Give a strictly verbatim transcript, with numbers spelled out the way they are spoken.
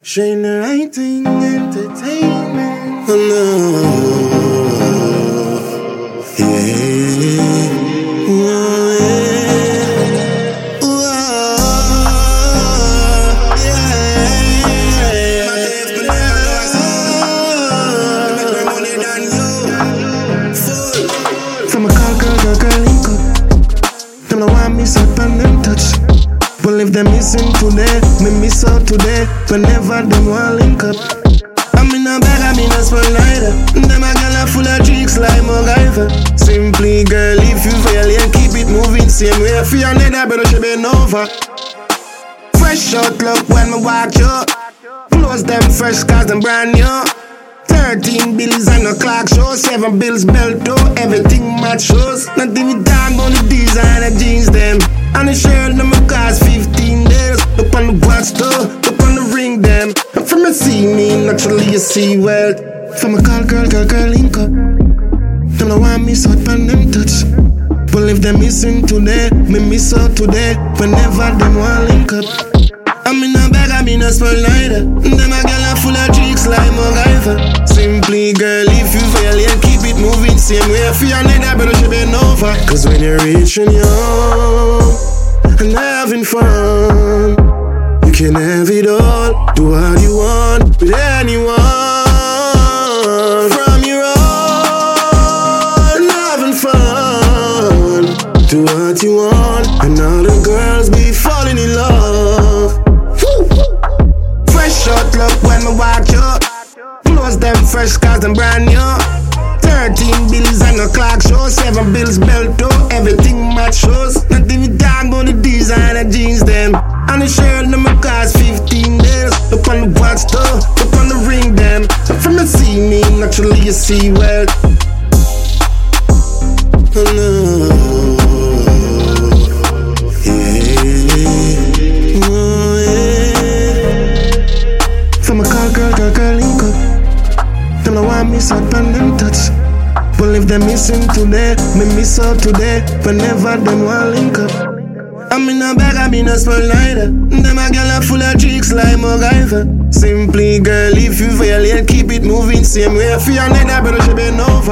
Shine the right thing, entertainment. Oh no, yeah. Whoa, yeah. Whoa, yeah. My life been there, more money than you. Full. From a call, girl, girl, girl, link up. Them no want me, so pan them touch. But if them missing today, me miss out today. Whenever them want link up, I'm in a bag, I'm in a small lighter. Them a girl full of tricks like MacGyver. Simply, girl, if you fail, you keep it moving same way. For your nether, better she been over. Fresh out look when me walk you. Close them fresh cause them brand new. Thirteen bills and a clock show. Seven bills belt too. Everything match shows. Nothing we talk about the design of jeans them. And the shirt number cost fifteen days. Look on the watch too, look on the ring them. And from a see me, naturally you see wealth. From a call girl, girl, girl, link up. Them no want me, so pan them touch. But if them missing today, me miss out today. Whenever them want link up, I'm in a bag, I'm in a small lighter. Them a girl are full of tricks like MacGyver. Simply, girl, if you fail, you keep it moving same way. For your nether, better she been over. Cause when you're rich and young and having fun, you can have it all. Do what you want with anyone. From your own, having fun. Do what you want, and all the girls be falling in love. Fresh out look when me walk you. Close them fresh cause them brand new. Thirteen bills and a clock show. Seven bills belt too. Everything match shows. Nothing we talk about the design of jeans them. And the shirt number cost fifteen days. Look on the watch too, look on the ring them. From the see me, naturally you see well. Oh no. Girl, girl, girl, link up. Them no want me, so pan them touch. But if them missing today, me miss out today. Whenever them want link up, I'm in a bag, I'm in a small lighter. Them a girl are full of tricks like MacGyver. Simply, girl, if you fail, you keep it moving same way. For your nether, better she been over.